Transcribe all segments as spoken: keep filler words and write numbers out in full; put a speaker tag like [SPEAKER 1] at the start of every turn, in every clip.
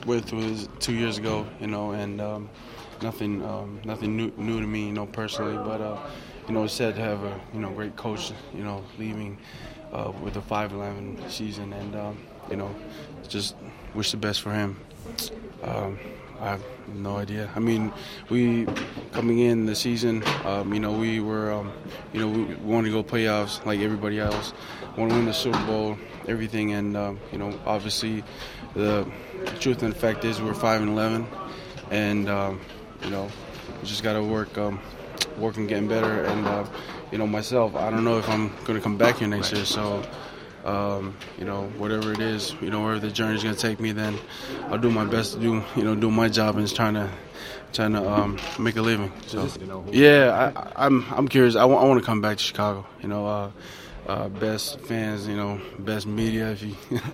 [SPEAKER 1] with was two years ago, you know, and um, nothing um, nothing new, new to me, you know, personally. But uh, you know, it's sad to have a you know great coach, you know, leaving uh, with a five eleven season, and um, you know, just wish the best for him. Um, I have no idea. I mean, we coming in the season, um, you know, we were, um, you know, we wanted to go playoffs like everybody else, want to win the Super Bowl, everything, and um, you know, obviously, the truth and fact is we're five and eleven, and um, you know, we just got to work, um, work on getting better. And uh, you know, myself, I don't know if I'm going to come back here next year, so. Um, you know, whatever it is, you know, wherever the journey's going to take me, then I'll do my best to do, you know, do my job and trying to, trying to um, make a living. So, yeah, I, I'm, I'm curious. I, w- I want to come back to Chicago. You know, uh, uh, best fans, you know, best media, if you,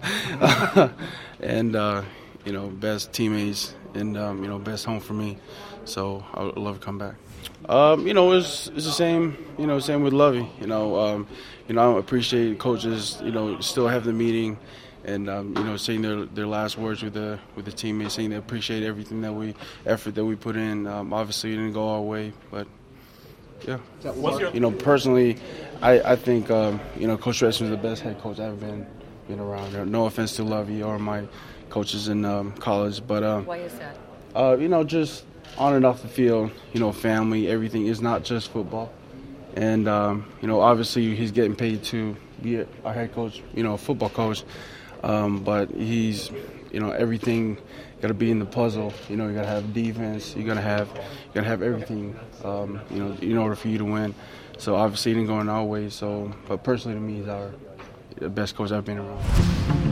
[SPEAKER 1] and uh, you know, best teammates, and um, you know, best home for me. So I would love to come back. Um, you know, it's it's the same. You know, same with Lovey. You know, um, you know, I appreciate coaches. You know, still have the meeting, and um, you know, saying their their last words with the with the teammates, saying they appreciate everything that we effort that we put in. Um, obviously, it didn't go our way, but yeah. You know, personally, I I think um, you know, Coach Retzler is the best head coach I've ever been been around. No offense to Lovey or my coaches in um, college, but um,
[SPEAKER 2] why is that?
[SPEAKER 1] Uh, you know, just on and off the field, you know, family, everything is not just football. And, um, you know, obviously he's getting paid to be our head coach, you know, a football coach. Um, but he's, you know, everything got to be in the puzzle. You know, you got to have defense. You got to have, you got to have everything, um, you know, in order for you to win. So obviously it didn't go in our way. So, but personally to me, he's our the best coach I've been around.